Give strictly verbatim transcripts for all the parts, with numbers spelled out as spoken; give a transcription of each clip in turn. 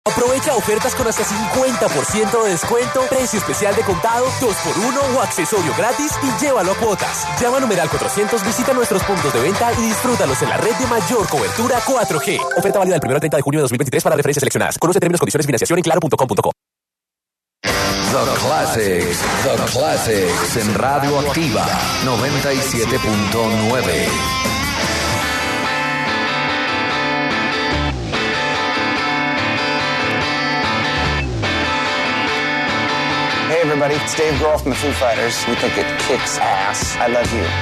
Aprovecha ofertas con hasta cincuenta por ciento de descuento, precio especial de contado, dos por uno o accesorio gratis y llévalo a cuotas. Llama a numeral cuatrocientos, visita nuestros puntos de venta y disfrútalos en la red de mayor cobertura cuatro G. Oferta válida del primero al treinta de junio de dos mil veintitrés para referencias seleccionadas. Conoce términos, condiciones y financiación en claro punto com punto co. The Classics, The Classics en Radio Activa noventa y siete punto nueve. Hey everybody, it's Dave Grohl from the Foo Fighters. We think it kicks ass. I love you.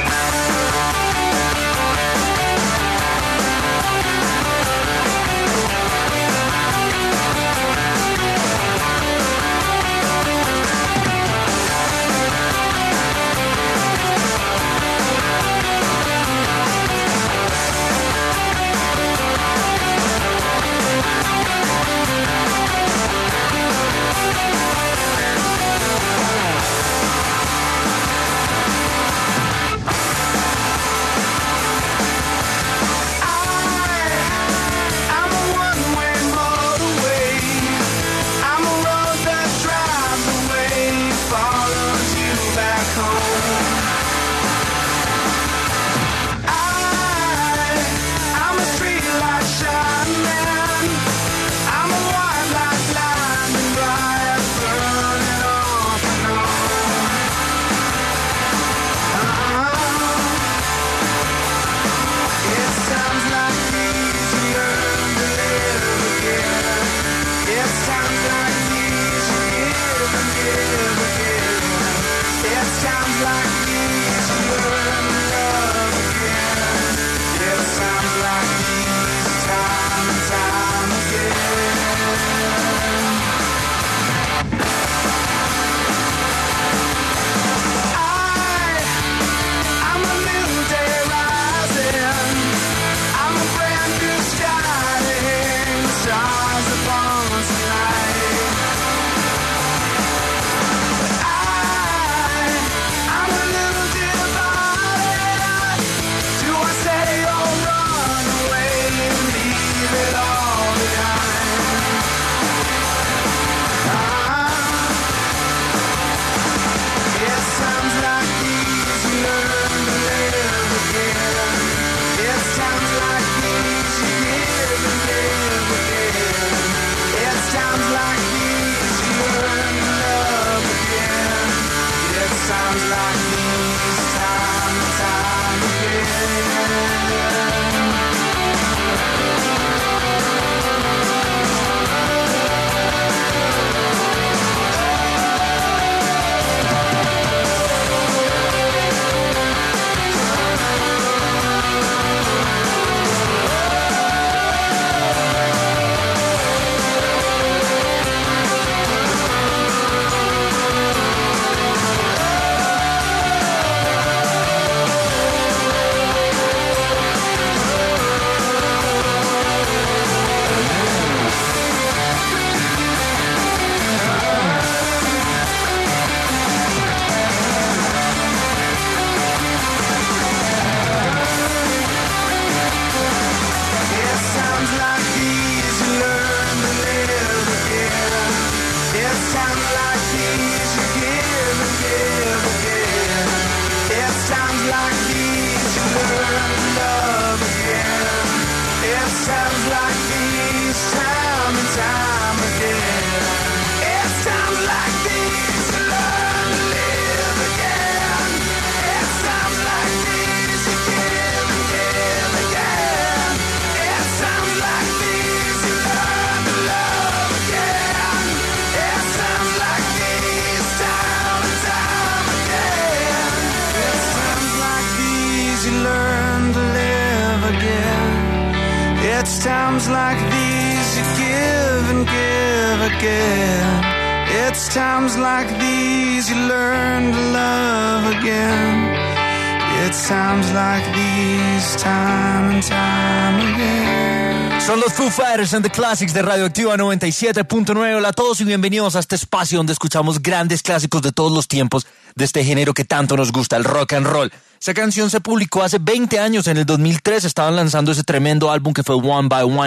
It's times like these you give and give again. It's times like these you learn to love again. It's times like these, time and time again. Son los Foo Fighters and the Classics de Radio Activa noventa y siete punto nueve. Hola a todos y bienvenidos a este espacio donde escuchamos grandes clásicos de todos los tiempos de este género que tanto nos gusta, el rock and roll. Esa canción se publicó hace veinte años, en el dos mil tres estaban lanzando ese tremendo álbum que fue One by One,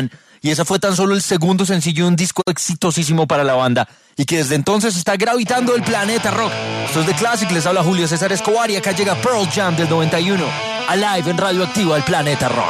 y ese fue tan solo el segundo sencillo de un disco exitosísimo para la banda y que desde entonces está gravitando el planeta rock. Esto es The Classic, les habla Julio César Escobar y acá llega Pearl Jam del noventa y uno, Alive en Radioactiva, el planeta rock.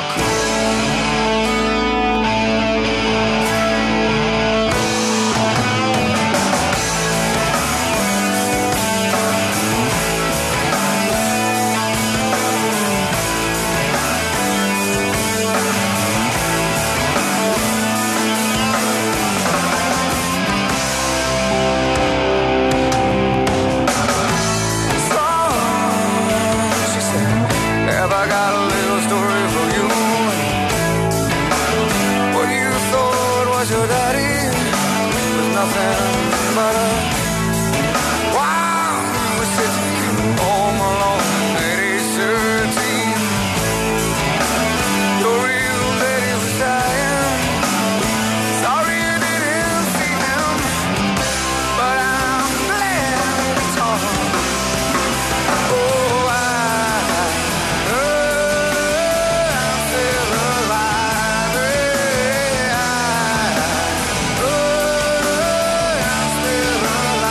Alive.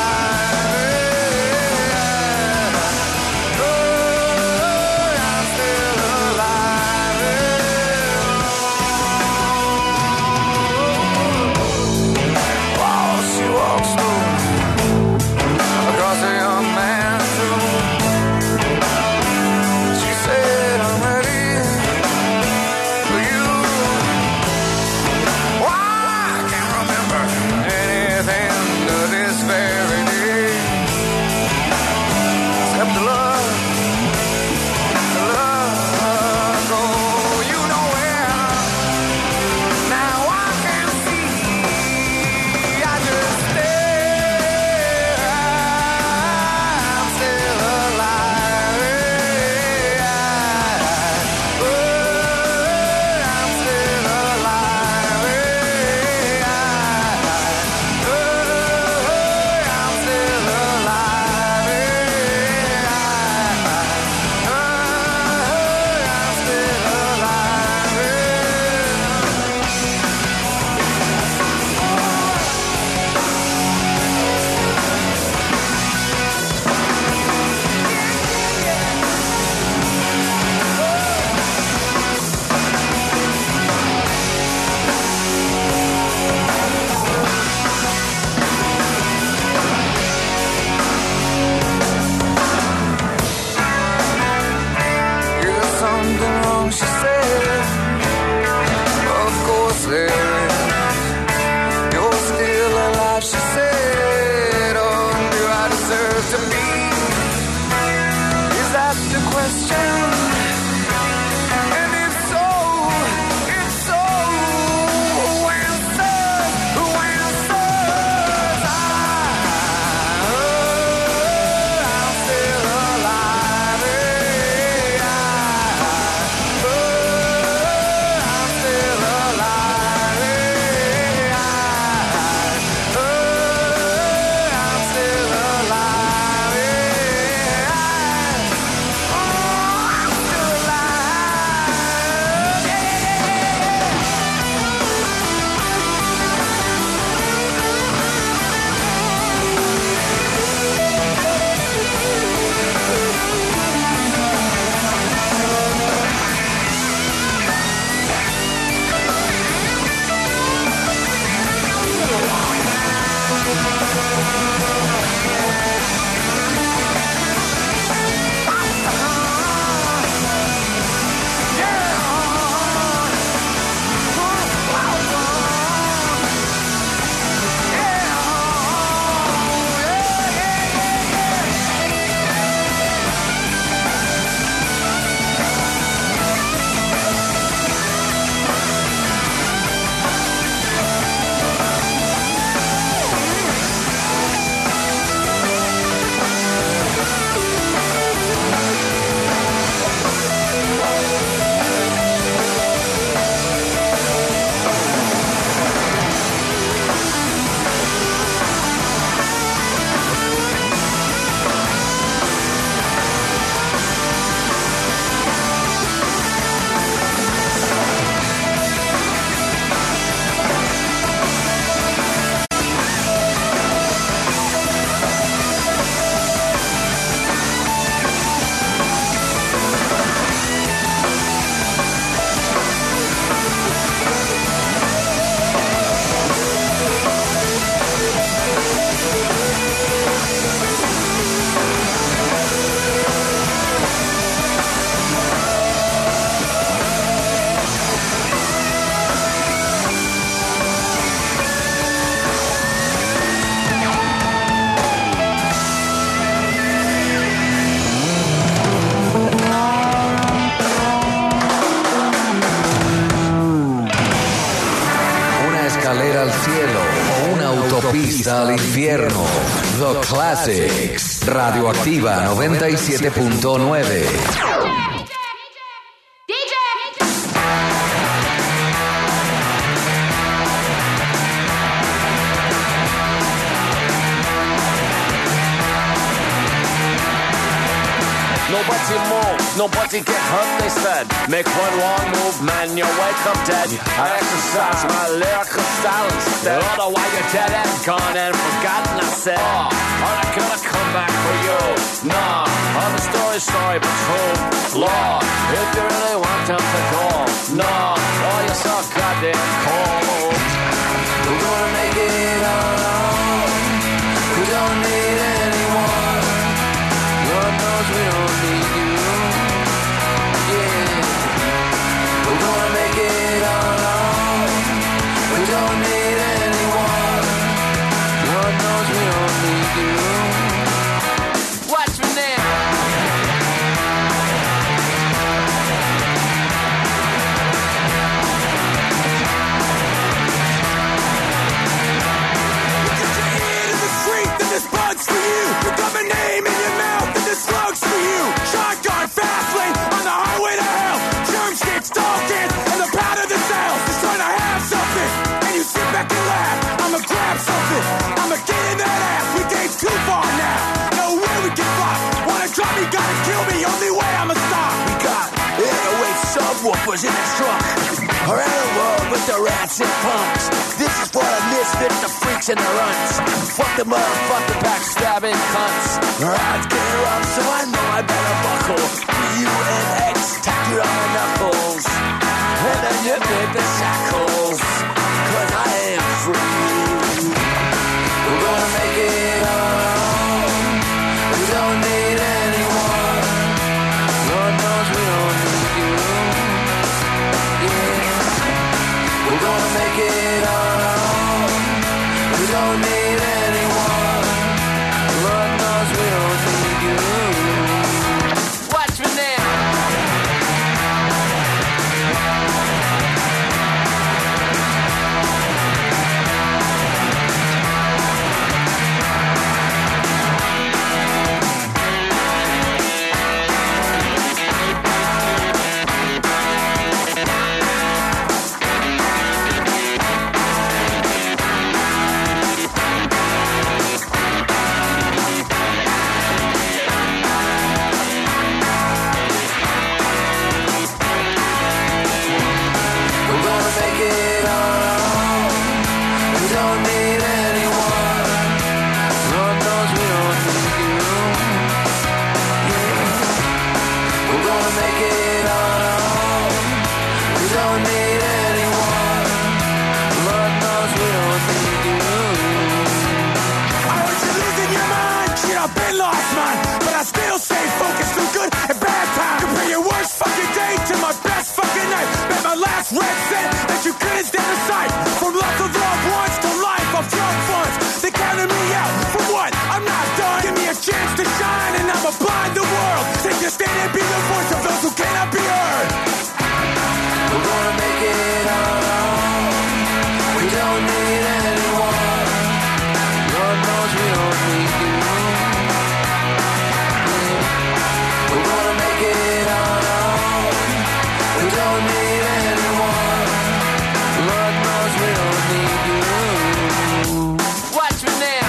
Autopista al infierno. The Classics. Radioactiva noventa y siete punto nueve. Nobody move, nobody get hurt, they said. Make one wrong move, man, you wake up dead. I exercise my lyrical style instead. Otherwise you're dead and gone and forgotten, I said. Oh, I'm not gonna come back for you. Nah, all the story's sorry but true. Lord, if you really want them to go. Nah, oh, you're so goddamn cold. We're gonna make it alone. We don't need anyone. Lord knows we don't need you. Yeah. We're gonna make it alone. We don't need anyone. Lord knows we don't need you. Watch me now. Look at your ear to the street, and this bug's for you. You got my name in your mouth. Slugs for you, shotgun fast lane on the highway to hell. Germ sticks, dog dance, and the pound of the cells. Just trying to have something, and you sit back and laugh. I'ma grab something, I'ma get in that ass. We date's too far now, no way we can fuck. Wanna drop me, gotta kill me, only way I'ma stop. We got eight oh eight subwoofers in this truck. Around the world with the rats and punks. This is for the misfits, the freaks and the runts. Fuck the motherfucking backstabbing cunts. Odds get rough, so I know I better buckle. U N X, tack it on the knuckles. And then you make the shackles. Cause I am free. We're gonna make it alone. We don't need anyone. Lord knows we don't need you. Yeah. We're gonna make it alone. We don't need anyone. Lord knows we don't need you. Watch me now. Red said that you couldn't stand the sight. From lots of loved ones to life of drug funds. They counted me out for what? I'm not done. Give me a chance to shine and I'ma blind the world. Take a stand and be the voice of those who cannot be heard. We're gonna make it alone. We don't need anyone. Lord knows we don't need you. We're gonna make it alone. We don't need anyone. Lord knows we don't need you. Watch me now.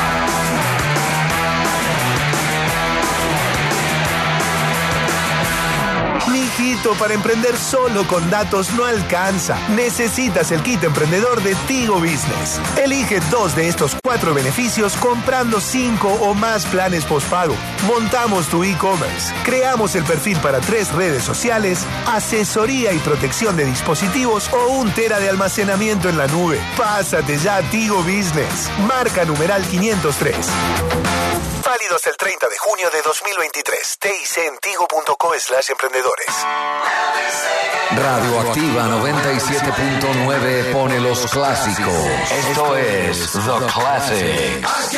Mijito, para emprender solo con datos no alcanza. Necesitas el kit emprendedor de Tigo Business. Elige dos de estos cuatro beneficios comprando cinco o más planes postpago. Montamos tu e-commerce. Creamos el perfil para tres redes sociales, asesoría y protección de dispositivos o un tera de almacenamiento en la nube. Pásate ya a Tigo Business. Marca numeral quinientos tres. Válidos el treinta de junio de dos mil veintitrés. T I C en tigo punto co slash emprendedores. Radioactiva noventa y siete punto nueve pone los clásicos. Esto es The Classics.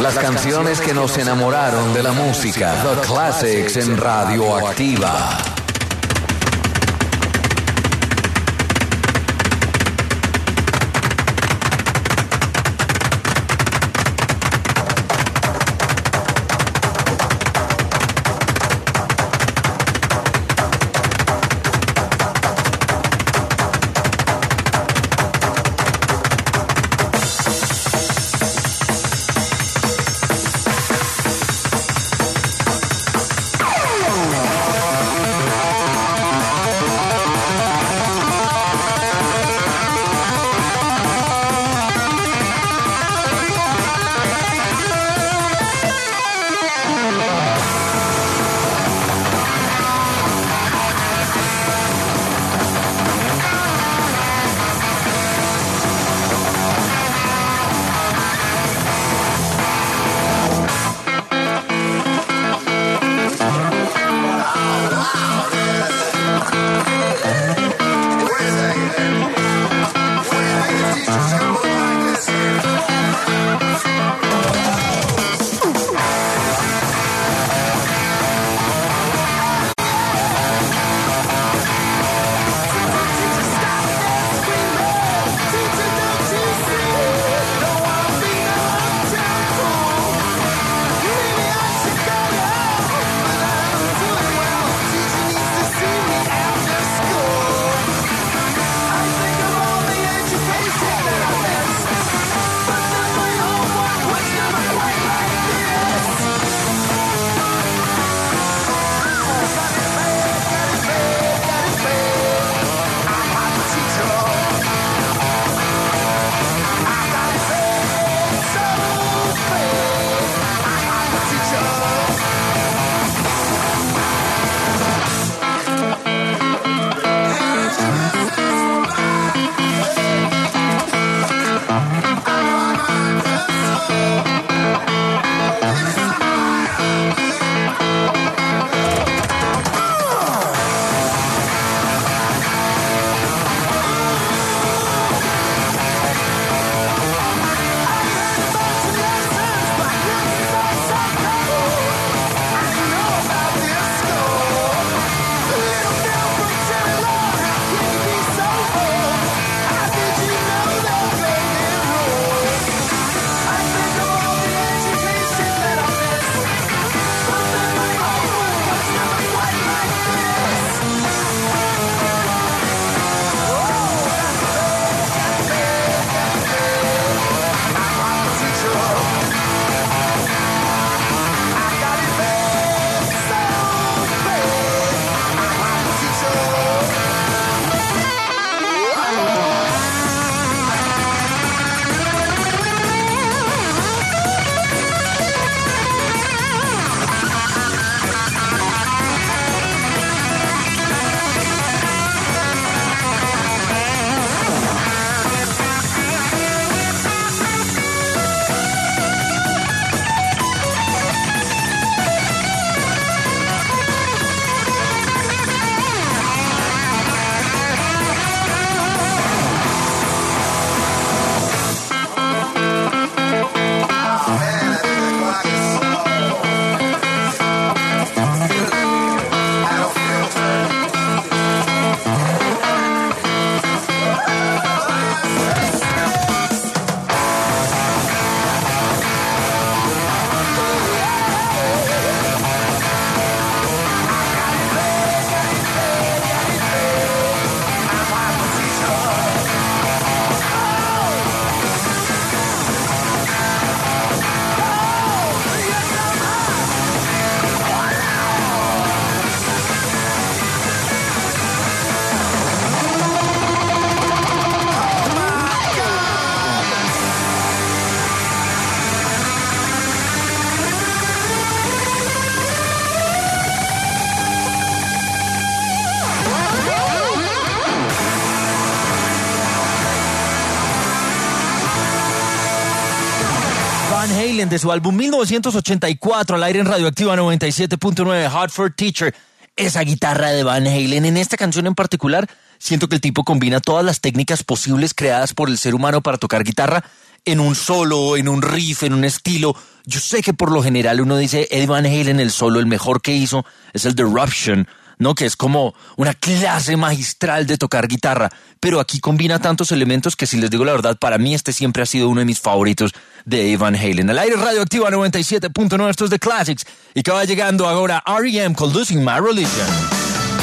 Las canciones que nos enamoraron de la música. The Classics en Radioactiva. Van Halen de su álbum mil novecientos ochenta y cuatro al aire en Radioactiva noventa y siete punto nueve, Hot for Teacher. Esa guitarra de Van Halen en esta canción en particular, siento que el tipo combina todas las técnicas posibles creadas por el ser humano para tocar guitarra en un solo, en un riff, en un estilo. Yo sé que por lo general uno dice Eddie Van Halen, el solo, el mejor que hizo es el de Eruption, ¿no? Que es como una clase magistral de tocar guitarra, pero aquí combina tantos elementos que, si les digo la verdad, para mí este siempre ha sido uno de mis favoritos de Eddie Van Halen. Al aire Radioactiva noventa y siete punto nueve, esto es The Classics, y que va llegando ahora R E M con Losing My Religion.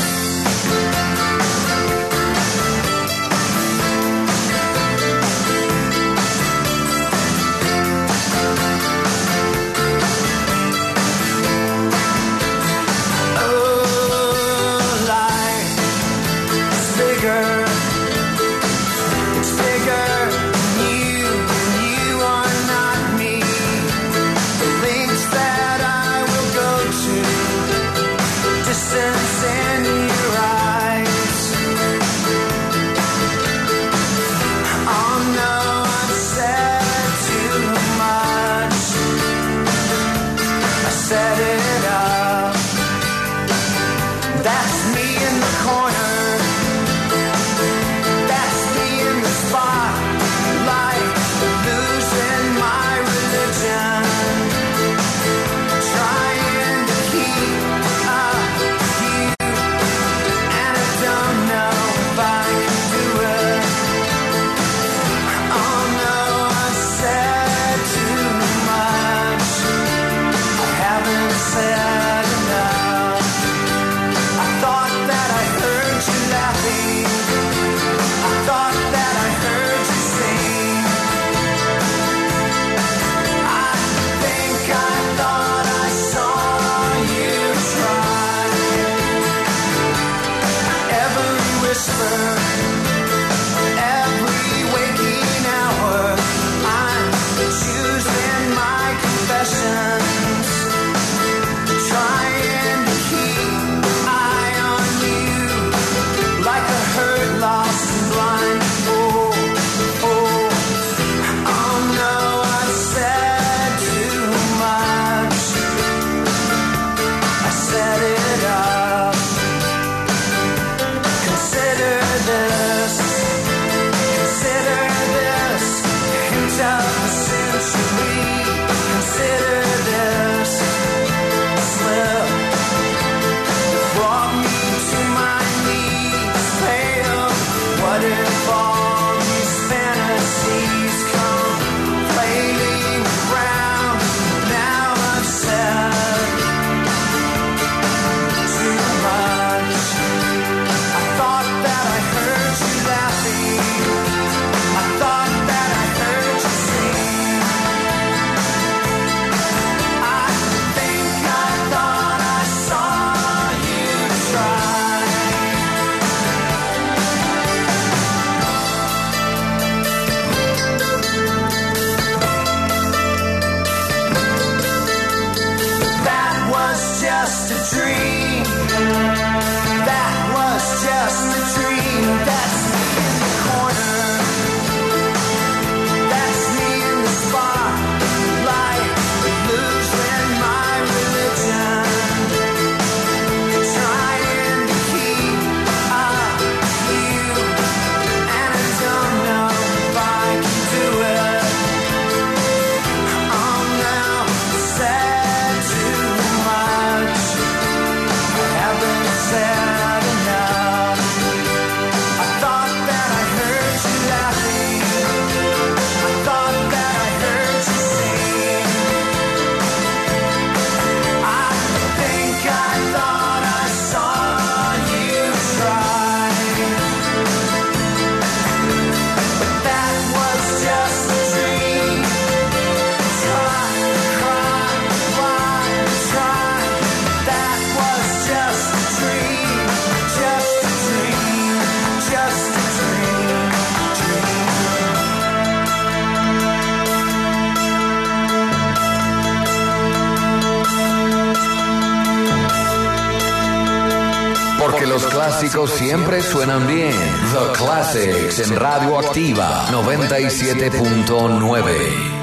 Porque los clásicos siempre suenan bien. The Classics en Radioactiva noventa y siete punto nueve.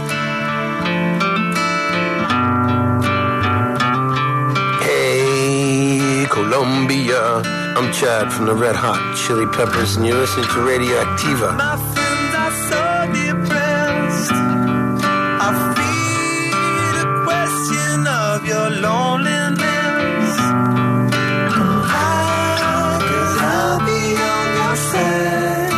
Hey, Colombia. I'm Chad from the Red Hot Chili Peppers, and you're listening to Radioactiva. My friends are so depressed. your loneliness. Why? 'Cause I'll be on your side.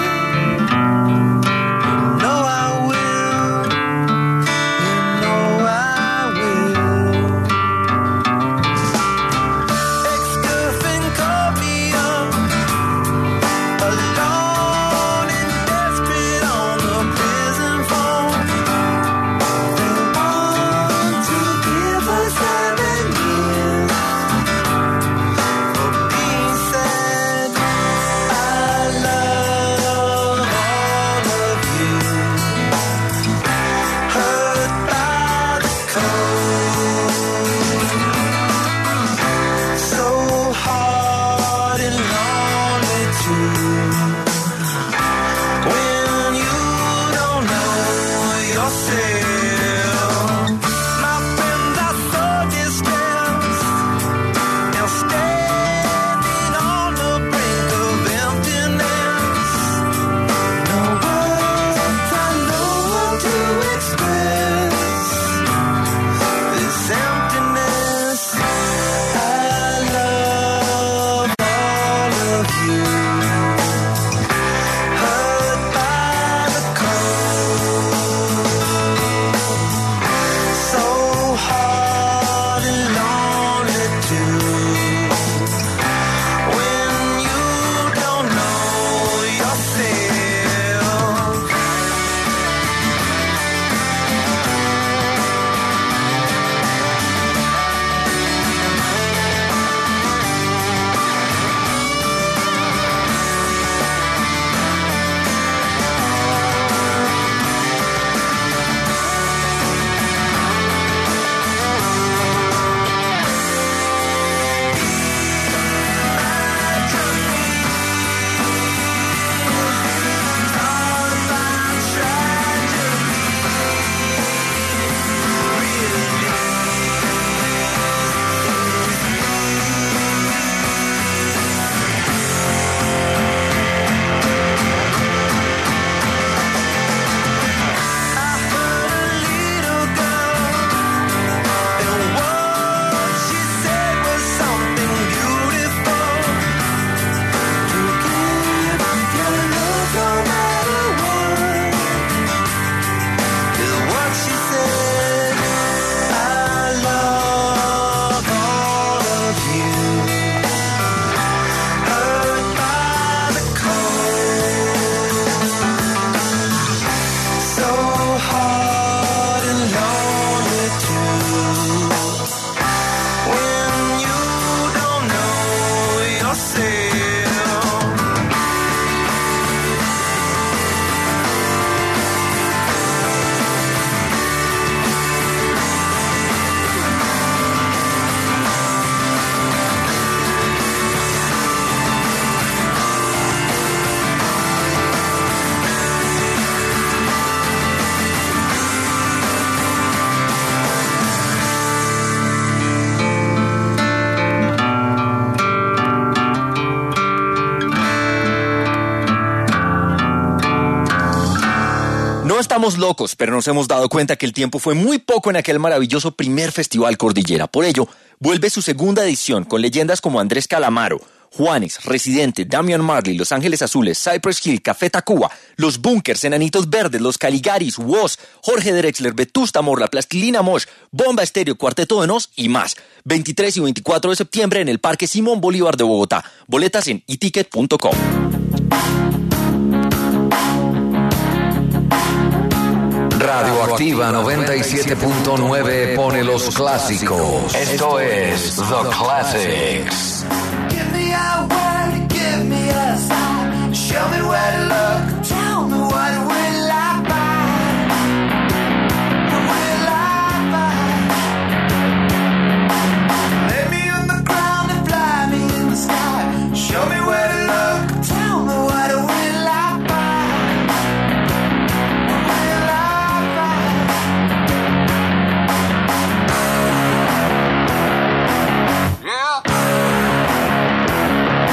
You know I will. You know I will. Ex-girlfriend called me up, alone and desperate on the prison phone. They want to give us seven years for being sad. I love all of you. Hurt by the cold, so hard and lonely too. When you don't know yourself, my friends are so distressed, now standing on the brink of emptiness. No words, I know how to express this emptiness. I love all of you. Hurt by the cold, so hard and lonely too. When you don't know yourself. No estamos locos, pero nos hemos dado cuenta que el tiempo fue muy poco en aquel maravilloso primer Festival Cordillera. Por ello, vuelve su segunda edición con leyendas como Andrés Calamaro, Juanes, Residente, Damian Marley, Los Ángeles Azules, Cypress Hill, Café Tacuba, Los Bunkers, Enanitos Verdes, Los Caligaris, Woz, Jorge Drexler, Vetusta Morla, Plastilina Mosh, Bomba Estéreo, Cuarteto de Nos y más. veintitrés y veinticuatro de septiembre en el Parque Simón Bolívar de Bogotá. Boletas en e ticket punto com. Radioactiva noventa y siete punto nueve pone los clásicos. Esto es The Classics. Give me a word, give me a sign. Show me where to look. Tell me what will I find? What will I find? Lay me on the ground and fly me in the sky. Show me where to look. Tell me what will I find? What will I find? Yeah.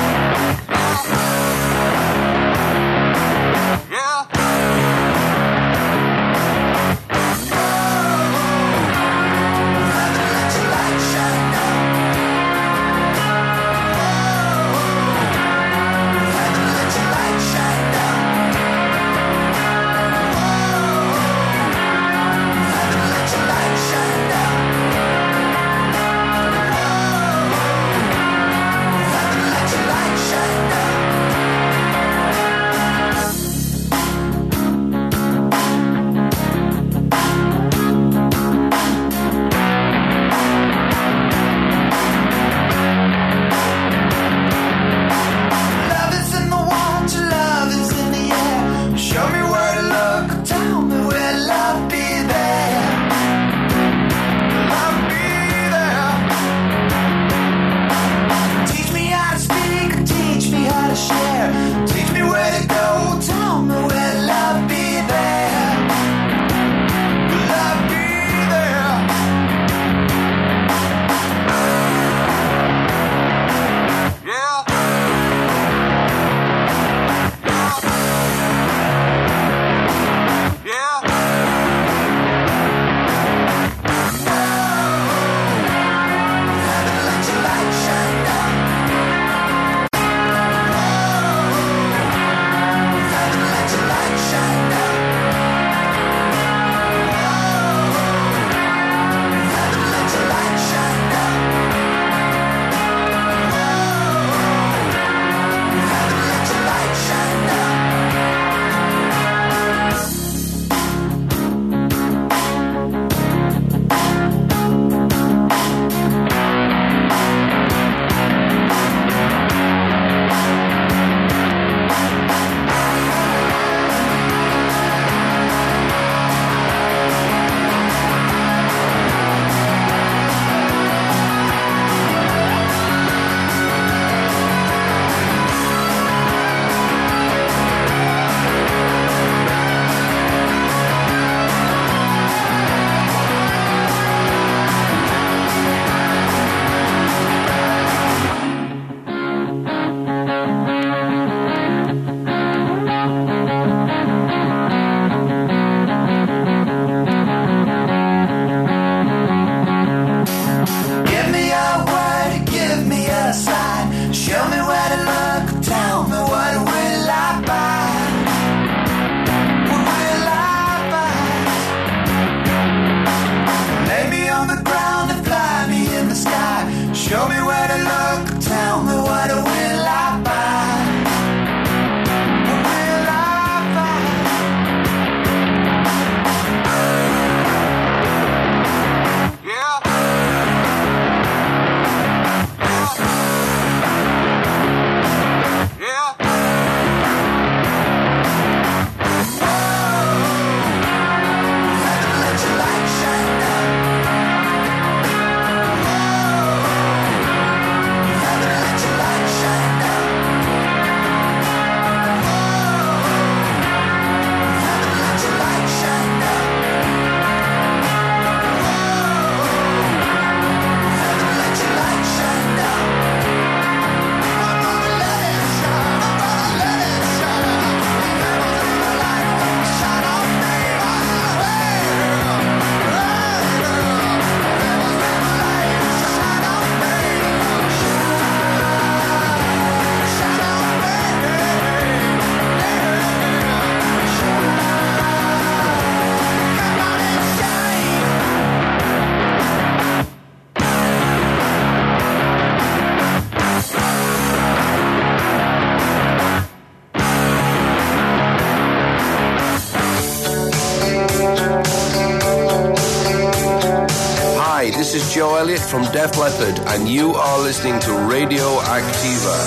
Joe Elliott from Def Leppard, and you are listening to Radio Activa.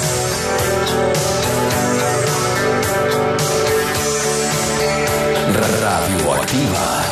Radio Activa.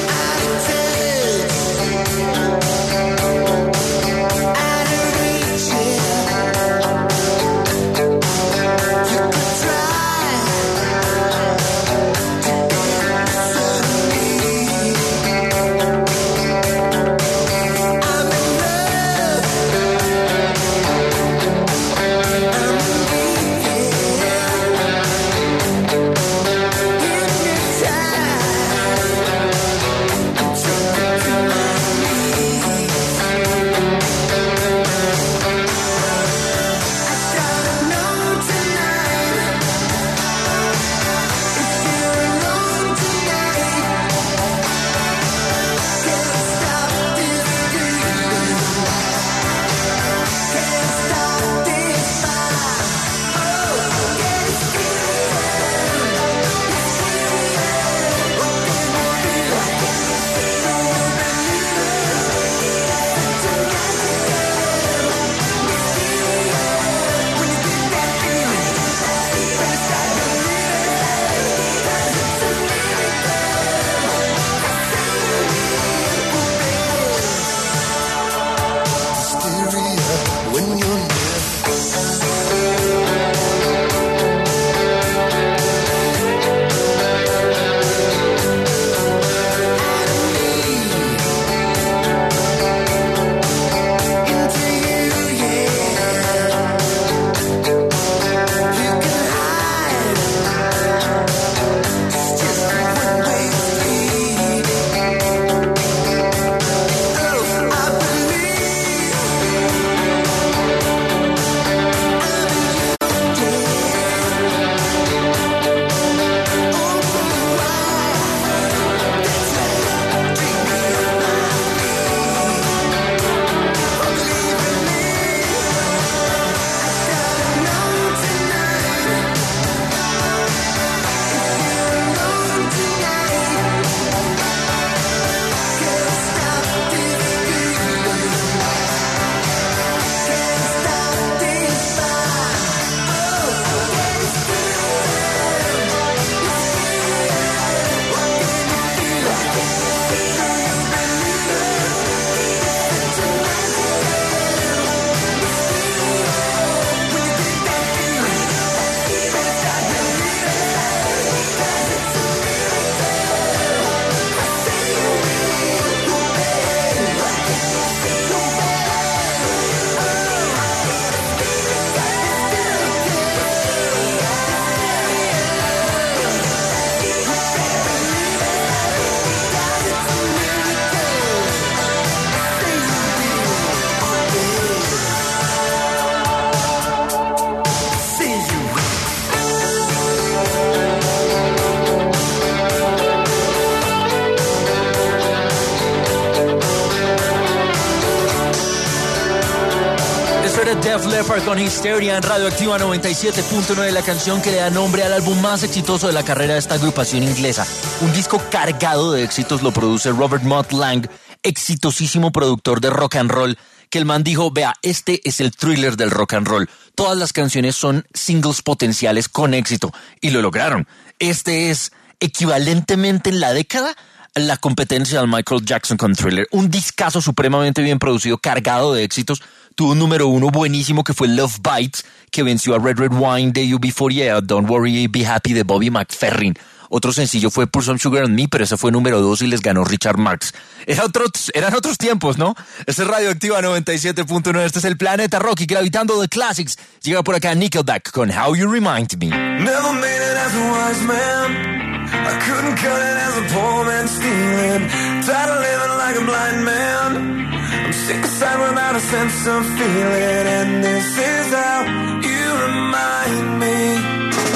Def Leppard con Hysteria en Radio Activa noventa y siete punto nueve, la canción que le da nombre al álbum más exitoso de la carrera de esta agrupación inglesa. Un disco cargado de éxitos, lo produce Robert Mutt Lange, exitosísimo productor de rock and roll, que el man dijo, vea, este es el thriller del rock and roll. Todas las canciones son singles potenciales con éxito, y lo lograron. Este es equivalentemente en la década la competencia del Michael Jackson con Thriller. Un discazo supremamente bien producido, cargado de éxitos. Tuvo un número uno buenísimo que fue Love Bites, que venció a Red Red Wine de U B cuarenta y ocho, Don't Worry, Be Happy de Bobby McFerrin. Otro sencillo fue Pour Some Sugar on Me, pero ese fue número dos y les ganó Richard Marx. Era otros, eran otros tiempos, ¿no? Este es Radio Activa noventa y siete punto nueve, este es el Planeta Rock, y gravitando de Classics, llega por acá Nickelback con How You Remind Me. Never made it as a wise man, I couldn't cut it as a poor man stealing, tired of living like a blind man, I'm sick aside without a sense of feeling, and this is how you remind me.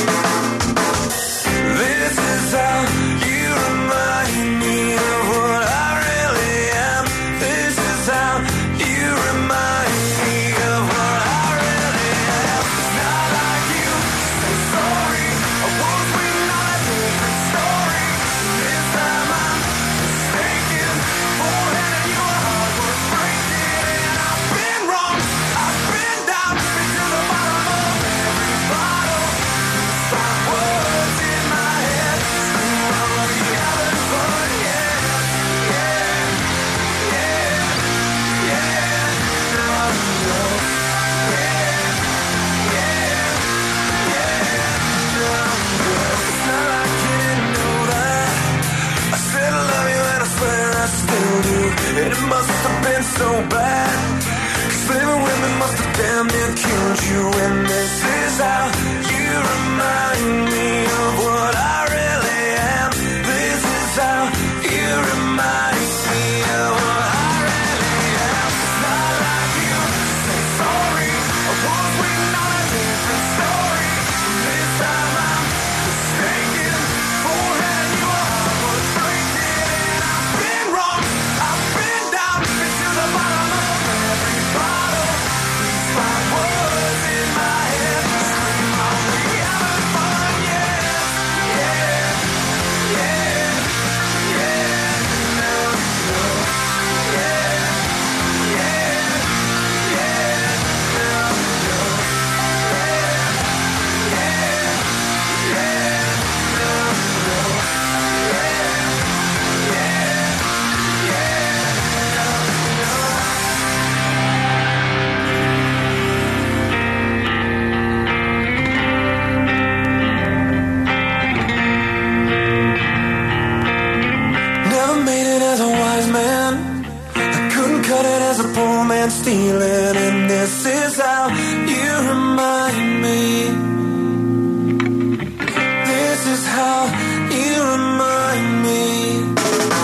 This is how you remind me of what I really am. This is how you remind me of what I really am. It's not like you say sorry, I was waiting on a different story. This time I'm mistaken for having you a heart worth breaking. and this is how you remind me of what I really am. This is how you remind me of what I really am. Not like you, say sorry. I was waiting on a different story. This time I'm mistaken. Forehead and you are was breaking. And I've been wrong. I've been down, been to the bottom of every bottle. These five words in my head scream out, we having fun, yeah, yeah, yeah, yeah, no, no, yeah, yeah, yeah, no, no, yeah, yeah, yeah, no, no, yeah, yeah, Never made it as a wise man. I couldn't cut it as a poor man stealing. And this is how you remind me. This is how you remind me.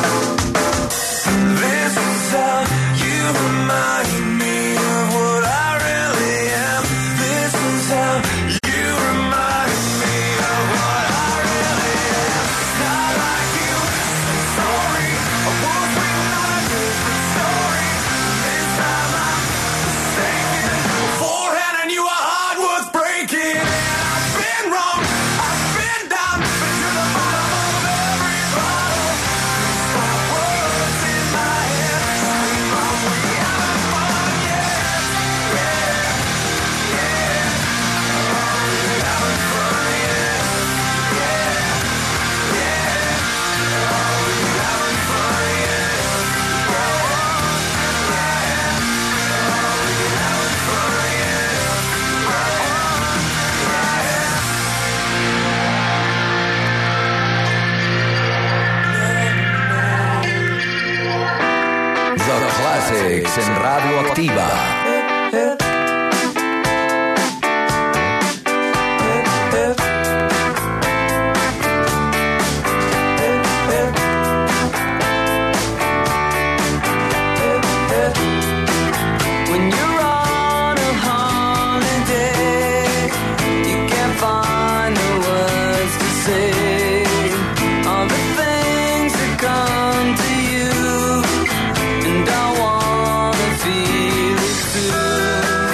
This is how you remind me of what I really am. This is how you remind me of what I really am. Not like you, say sorry. I was waiting on a different story. This time I'm mistaken. Forehead and you are hard worth breaking. And I've been wrong. I've been down, been to the bottom of every bottle. These five words in my head scream out, we having fun, yeah, yeah, yeah. Oh, we having fun, yeah, yeah, yeah. Oh, we having fun, yeah, yeah, yeah. Oh, we having fun, yeah, The Classics en Radio Activa. When you're on a holiday, you can't find the words to say all the things that come to you, and I wanna feel it too.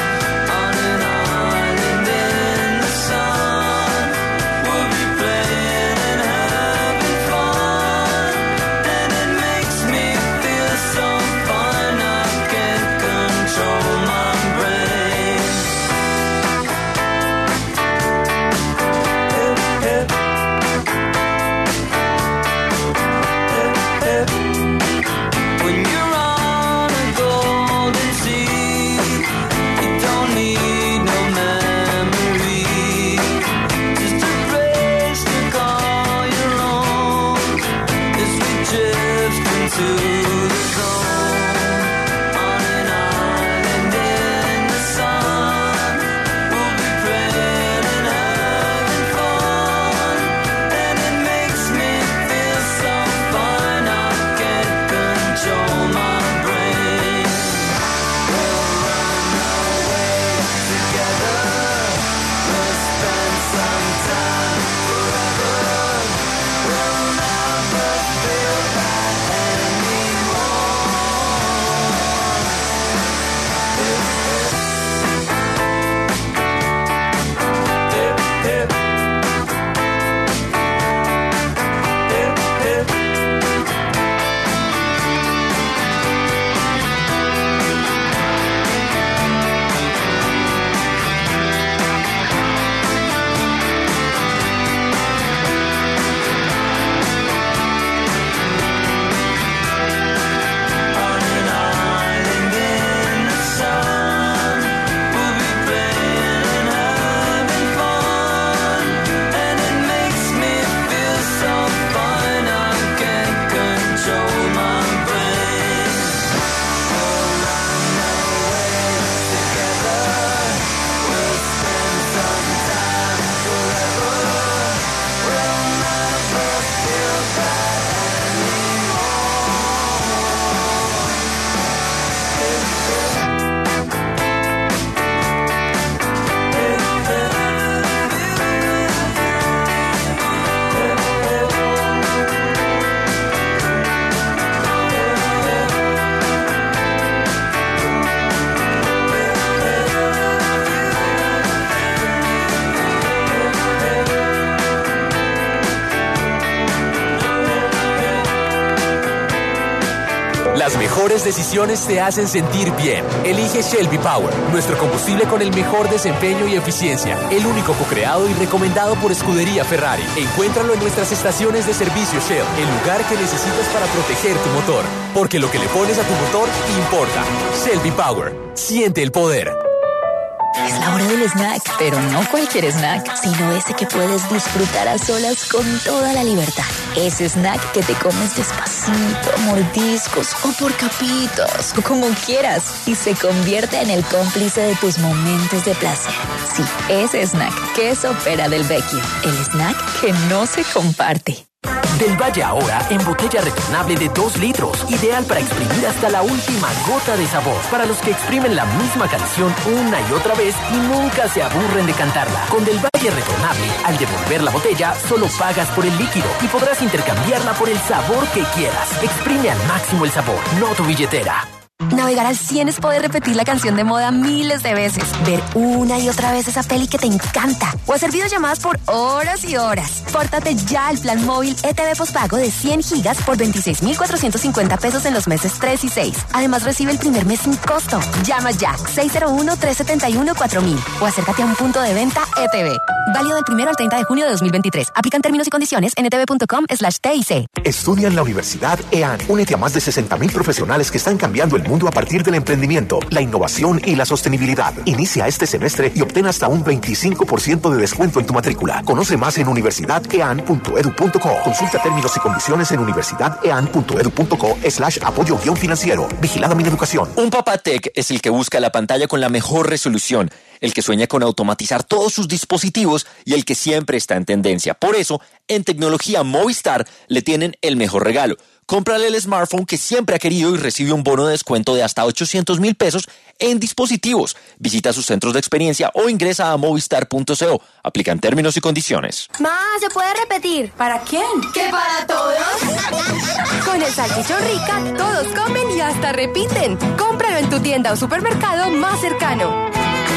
Las mejores decisiones te hacen sentir bien. Elige Shelby Power, nuestro combustible con el mejor desempeño y eficiencia. El único co-creado y recomendado por Escudería Ferrari. Encuéntralo en nuestras estaciones de servicio Shell, el lugar que necesitas para proteger tu motor. Porque lo que le pones a tu motor importa. Shelby Power. Siente el poder. Es la hora del snack, pero no cualquier snack, sino ese que puedes disfrutar a solas con toda la libertad. Ese snack que te comes despacito, a mordiscos o por capitos, o como quieras, y se convierte en el cómplice de tus momentos de placer. Sí, ese snack, Queso Pera del Vecchio, el snack que no se comparte. Del Valle ahora en botella retornable de dos litros, ideal para exprimir hasta la última gota de sabor, para los que exprimen la misma canción una y otra vez y nunca se aburren de cantarla. Con Del Valle retornable, al devolver la botella, solo pagas por el líquido y podrás intercambiarla por el sabor que quieras. Exprime al máximo el sabor, no tu billetera. Navegar al cien es poder repetir la canción de moda miles de veces, ver una y otra vez esa peli que te encanta o hacer videollamadas por horas y horas. Pórtate ya al plan móvil E T V postpago de cien gigas por veintiséis mil cuatrocientos cincuenta pesos en los meses tres y seis. Además recibe el primer mes sin costo. Llama ya seis cero uno, tres siete uno, cuatro mil o acércate a un punto de venta E T V. Válido del primero al treinta de junio de dos mil veintitrés. Aplican términos y condiciones en etv punto com slash T I C. Estudia en la Universidad E A N. Únete a más de sesenta mil profesionales que están cambiando el mundo a partir del emprendimiento, la innovación y la sostenibilidad. Inicia este semestre y obtén hasta un veinticinco por ciento de descuento en tu matrícula. Conoce más en universidad e a n punto edu punto co. Consulta términos y condiciones en universidad e a n punto edu punto co slash apoyo guión financiero. Vigilada mi educación. Un papá tech es el que busca la pantalla con la mejor resolución, el que sueña con automatizar todos sus dispositivos y el que siempre está en tendencia. Por eso, en Tecnología Movistar le tienen el mejor regalo. Cómprale el smartphone que siempre ha querido y recibe un bono de descuento de hasta ochocientos mil pesos en dispositivos. Visita sus centros de experiencia o ingresa a movistar punto co. Aplican términos y condiciones. Ma, ¿se puede repetir? ¿Para quién? ¿Que para todos? Con el salchichón Rica, todos comen y hasta repiten. Cómpralo en tu tienda o supermercado más cercano.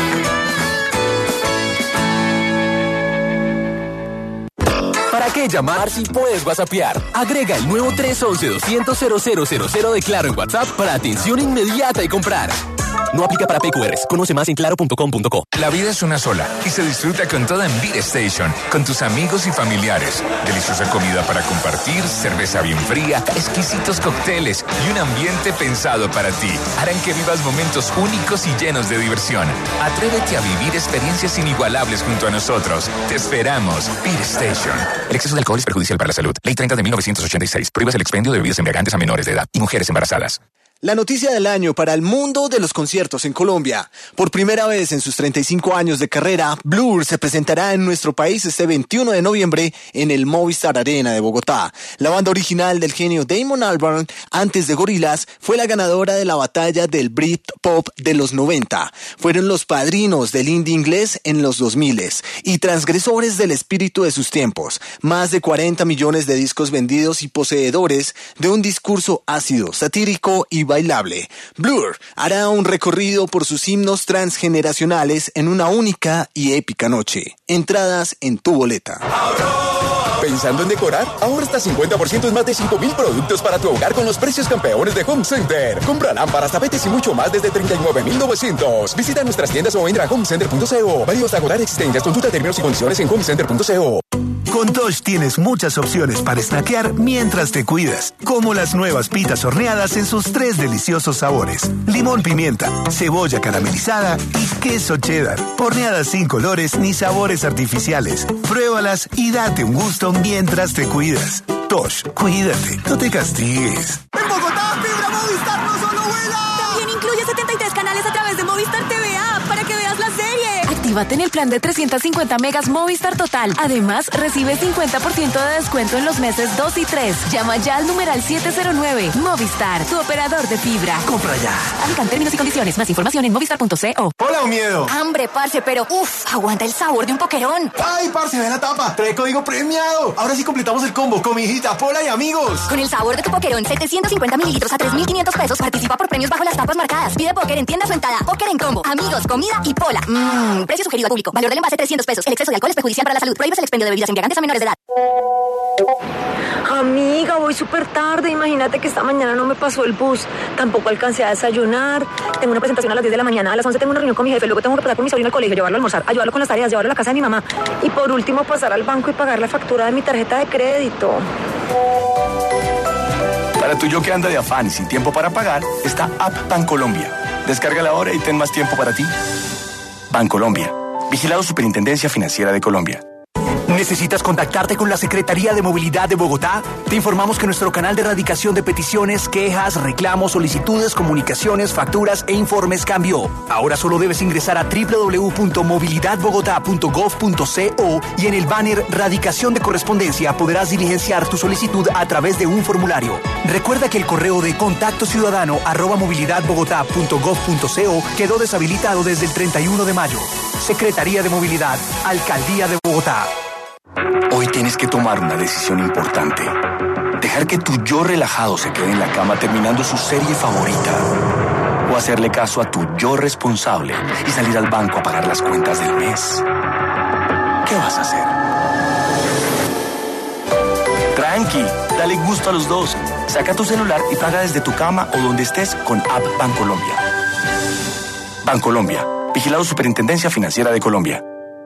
¿Para qué llamar si puedes whatsappear? Agrega el nuevo tres once, doscientos, cero cero cero cero de Claro en WhatsApp para atención inmediata y comprar. No aplica para P Q Rs. Conoce más en claro punto com punto co. La vida es una sola y se disfruta con toda en Beat Station, con tus amigos y familiares. Deliciosa comida para compartir, cerveza bien fría, exquisitos cócteles y un ambiente pensado para ti. Harán que vivas momentos únicos y llenos de diversión. Atrévete a vivir experiencias inigualables junto a nosotros. Te esperamos. Beat Station. El exceso de alcohol es perjudicial para la salud. Ley treinta de mil novecientos ochenta y seis. Prohíbe el expendio de bebidas embriagantes a menores de edad y mujeres embarazadas. La noticia del año para el mundo de los conciertos en Colombia. Por primera vez en sus treinta y cinco años de carrera, Blur se presentará en nuestro país este veintiuno de noviembre en el Movistar Arena de Bogotá. La banda original del genio Damon Albarn, antes de Gorillaz, fue la ganadora de la batalla del Britpop de los noventa. Fueron los padrinos del indie inglés en los dos mil y transgresores del espíritu de sus tiempos. Más de cuarenta millones de discos vendidos y poseedores de un discurso ácido, satírico y bailable. Blur hará un recorrido por sus himnos transgeneracionales en una única y épica noche. Entradas en tu boleta. ¿Pensando en decorar? Ahora hasta cincuenta por ciento en más de cinco mil productos para tu hogar con los precios campeones de Home Center. Compra lámparas, tapetes y mucho más desde treinta y nueve mil novecientos. Visita nuestras tiendas o entra a home center punto co. Válido hasta agotar existencias. Consulta términos y condiciones en home center punto co. Con Tosh tienes muchas opciones para snackear mientras te cuidas, como las nuevas pitas horneadas en sus tres deliciosos sabores: limón pimienta, cebolla caramelizada y queso cheddar. Horneadas sin colores ni sabores artificiales. Pruébalas y date un gusto mientras te cuidas. Tosh, cuídate, no te castigues. En Bogotá, Fibra Movistar no solo vuela. También incluye setenta y tres canales a través de Movistar T V A para que veas la serie. Actívate en el plan de trescientos cincuenta megas Movistar Total. Además, recibe cincuenta por ciento de descuento en los meses dos y tres. Llama ya al numeral siete cero nueve. Movistar, tu operador de fibra. Compra ya. Aplican términos y condiciones. Más información en movistar punto co. Hola, un miedo. Hambre, parce, pero uff, aguanta el sabor de un pokerón. Ay, parce, ve la tapa. Trae código premiado. Ahora sí completamos el combo con mi hijita, Pola y amigos. Con el sabor de tu pokerón, setecientos cincuenta mililitros a tres mil quinientos pesos. Participa por premios bajo las tapas marcadas. Pide póker en tiendas o en Tada. Póker en combo, amigos, comida y Pola. Mmm, Precio sugerido al público. Valor del envase trescientos pesos. El exceso de alcohol es perjudicial para la salud. Prohíbes el expendio de bebidas embriagantes a menores de edad. Amiga, voy súper tarde. Imagínate que esta mañana no me pasó el bus. Tampoco alcancé a desayunar. Tengo una presentación a las diez de la mañana. A las once tengo una reunión con mi jefe. Luego tengo que pasar con mi sobrino al colegio, llevarlo a almorzar, ayudarlo con las tareas, llevarlo a la casa de mi mamá. Y por último, pasar al banco y pagar la factura de mi tarjeta de crédito. Para tu yo que anda de afán y sin tiempo para pagar, está App Bancolombia. Descárgala ahora y ten más tiempo para ti. Bancolombia. Vigilado Superintendencia Financiera de Colombia. ¿Necesitas contactarte con la Secretaría de Movilidad de Bogotá? Te informamos que nuestro canal de erradicación de peticiones, quejas, reclamos, solicitudes, comunicaciones, facturas e informes cambió. Ahora solo debes ingresar a doble u doble u doble u punto movilidad bogotá punto gov punto co y en el banner Radicación de Correspondencia podrás diligenciar tu solicitud a través de un formulario. Recuerda que el correo de contacto ciudadano arroba movilidad bogotá punto gov punto co quedó deshabilitado desde el treinta y uno de mayo. Secretaría de Movilidad, Alcaldía de Bogotá. Hoy tienes que tomar una decisión importante. Dejar que tu yo relajado se quede en la cama terminando su serie favorita. O hacerle caso a tu yo responsable y salir al banco a pagar las cuentas del mes. ¿Qué vas a hacer? Tranqui, dale gusto a los dos. Saca tu celular y paga desde tu cama o donde estés con App Bancolombia. Bancolombia, vigilado Superintendencia Financiera de Colombia.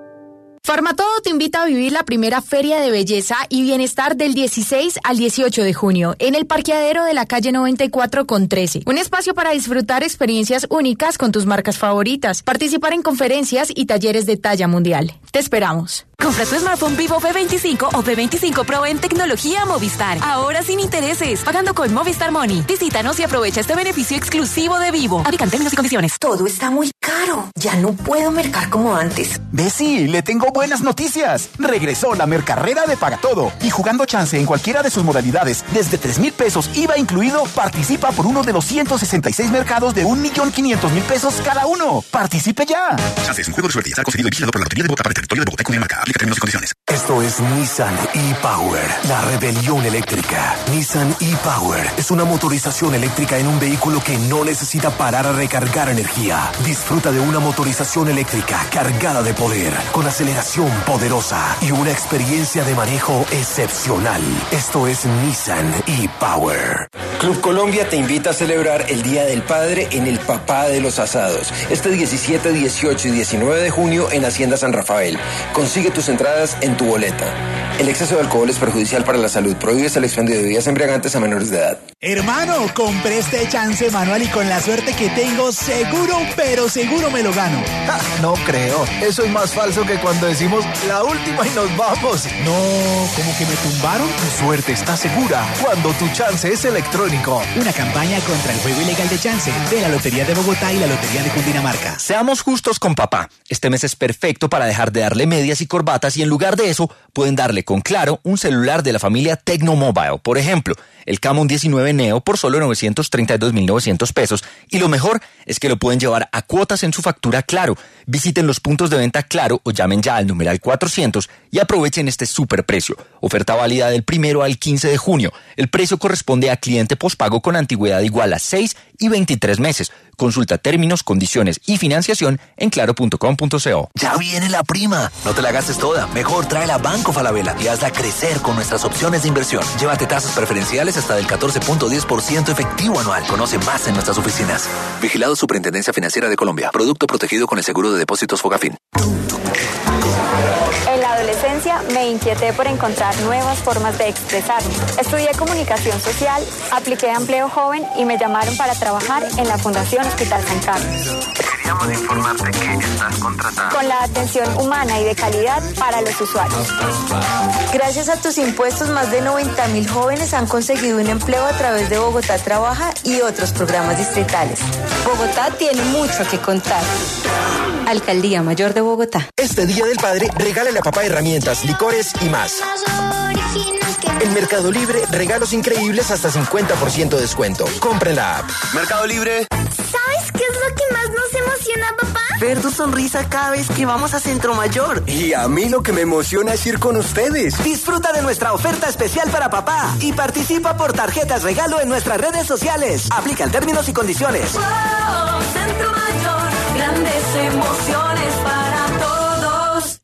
Farmatodo te invita a vivir la primera feria de belleza y bienestar del dieciséis al dieciocho de junio en el parqueadero de la calle noventa y cuatro con trece. Un espacio para disfrutar experiencias únicas con tus marcas favoritas, participar en conferencias y talleres de talla mundial. Te esperamos. Compra tu smartphone Vivo P veinticinco o P veinticinco Pro en tecnología Movistar. Ahora sin intereses, pagando con Movistar Money. Visítanos y aprovecha este beneficio exclusivo de Vivo. Aplican términos y condiciones. Todo está muy caro. Ya no puedo mercar como antes. Bessie, le tengo buenas noticias. Regresó la Mercarrera de Paga Todo. Y jugando chance en cualquiera de sus modalidades, desde tres mil pesos I V A incluido, participa por uno de los ciento sesenta y seis mercados de un millón quinientos mil pesos cada uno. ¡Participe ya! Chance es un juego de suerte y está concedido y vigilado por la Lotería de Bogotá para el territorio de Bogotá y Cundinamarca. Aplica términos y condiciones. Esto es Nissan e-Power, la rebelión eléctrica. Nissan e-Power es una motorización eléctrica en un vehículo que no necesita parar a recargar energía. Disfruta de una motorización eléctrica cargada de poder, con aceleración poderosa y una experiencia de manejo excepcional. Esto es Nissan e-Power. Club Colombia te invita a celebrar el Día del Padre en el Papá de los Asados, este diecisiete, dieciocho y diecinueve de junio en Hacienda San Rafael. Consigue tus entradas en tu boleta. El exceso de alcohol es perjudicial para la salud. Prohíbes el expendio de bebidas embriagantes a menores de edad. Hermano, compré este chance manual y con la suerte que tengo, seguro, pero seguro me lo gano. Ja, no creo. Eso es más falso que cuando decimos la última y nos vamos. No, ¿como que me tumbaron? Tu suerte está segura cuando tu chance es electrónico. Una campaña contra el juego ilegal de chance de la Lotería de Bogotá y la Lotería de Cundinamarca. Seamos justos con papá. Este mes es perfecto para dejar de darle medias y corbatas y en lugar de eso pueden darle con Claro un celular de la familia Tecno Mobile. Por ejemplo, el Camon diecinueve Neo por solo novecientos treinta y dos mil novecientos pesos. Y lo mejor es que lo pueden llevar a cuotas en su factura Claro. Visiten los puntos de venta Claro o llamen ya al numeral cuatrocientos y aprovechen este superprecio. Oferta válida del primero al quince de junio. El precio corresponde a cliente pospago con antigüedad igual a seis y veintitrés meses. Consulta términos, condiciones y financiación en claro punto com punto co. Ya viene la prima. No te la gastes toda. Mejor tráela a Banco Falabella y hazla crecer con nuestras opciones de inversión. Llévate tasas preferenciales hasta del catorce punto diez por ciento efectivo anual. Conoce más en nuestras oficinas. Vigilado Superintendencia Financiera de Colombia. Producto protegido con el seguro de depósitos Fogafín. En la adolescencia me inquieté por encontrar nuevas formas de expresarme. Estudié comunicación social, apliqué a empleo joven y me llamaron para trabajar en la Fundación Hospital San Carlos. Queríamos informarte que estás contratada. Con la atención humana y de calidad para los usuarios. Gracias a tus impuestos, más de noventa mil jóvenes han conseguido un empleo a través de Bogotá Trabaja y otros programas distritales. Bogotá tiene mucho que contar. Alcaldía Mayor de Bogotá. Este Día del Padre, regálale a papá herramientas, licores y más. En Mercado Libre, regalos increíbles hasta cincuenta por ciento de descuento. Compren la app. Mercado Libre. ¿Sabes qué es lo que más nos emociona, papá? Ver tu sonrisa cada vez que vamos a Centro Mayor. Y a mí lo que me emociona es ir con ustedes. Disfruta de nuestra oferta especial para papá y participa por tarjetas regalo en nuestras redes sociales. Aplican términos y condiciones. Wow, Centro Mayor, grandes emociones para todos.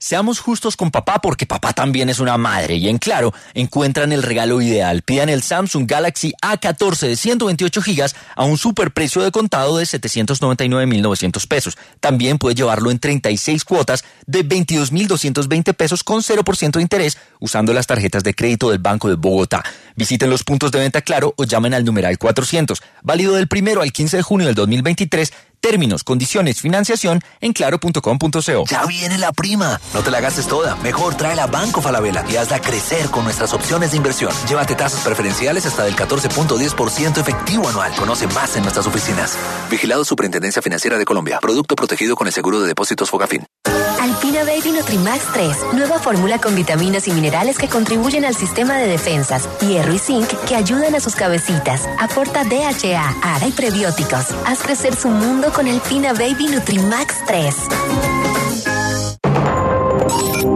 Seamos justos con papá porque papá también es una madre. Y en Claro, encuentran el regalo ideal. Pidan el Samsung Galaxy A catorce de ciento veintiocho gigas a un superprecio de contado de setecientos noventa y nueve mil novecientos pesos. También puede llevarlo en treinta y seis cuotas de veintidós mil doscientos veinte pesos con cero por ciento de interés usando las tarjetas de crédito del Banco de Bogotá. Visiten los puntos de venta Claro o llamen al numeral cuatrocientos. Válido del primero al quince de junio del dos mil veintitrés. Términos, condiciones, financiación en claro punto com punto co. Ya viene la prima. No te la gastes toda. Mejor tráela a Banco Falabella y hazla crecer con nuestras opciones de inversión. Llévate tasas preferenciales hasta del catorce punto diez por ciento efectivo anual. Conoce más en nuestras oficinas. Vigilado Superintendencia Financiera de Colombia. Producto protegido con el seguro de depósitos Fogafín. Alpina Baby Nutrimax tres. Nueva fórmula con vitaminas y minerales que contribuyen al sistema de defensas. Hierro y zinc que ayudan a sus cabecitas. Aporta D H A, A D A y prebióticos. Haz crecer su mundo con Alpina Baby Nutrimax tres.